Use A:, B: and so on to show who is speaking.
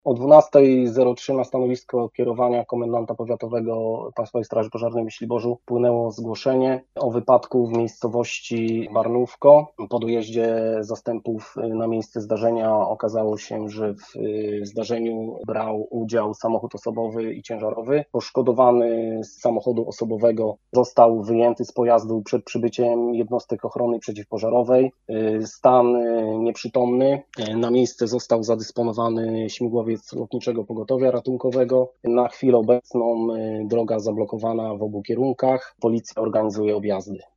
A: O 12:03 na stanowisko kierowania komendanta powiatowego Państwowej Straży Pożarnej w Myśliborzu wpłynęło zgłoszenie o wypadku w miejscowości Barnówko. Po dojeździe zastępów na miejsce zdarzenia okazało się, że w zdarzeniu brał udział samochód osobowy i ciężarowy. Poszkodowany z samochodu osobowego został wyjęty z pojazdu przed przybyciem jednostek ochrony przeciwpożarowej. Stan nieprzytomny. Na miejsce został zadysponowany śmigłowiec Lotniczego Pogotowia Ratunkowego. Na chwilę obecną droga zablokowana w obu kierunkach. Policja organizuje objazdy.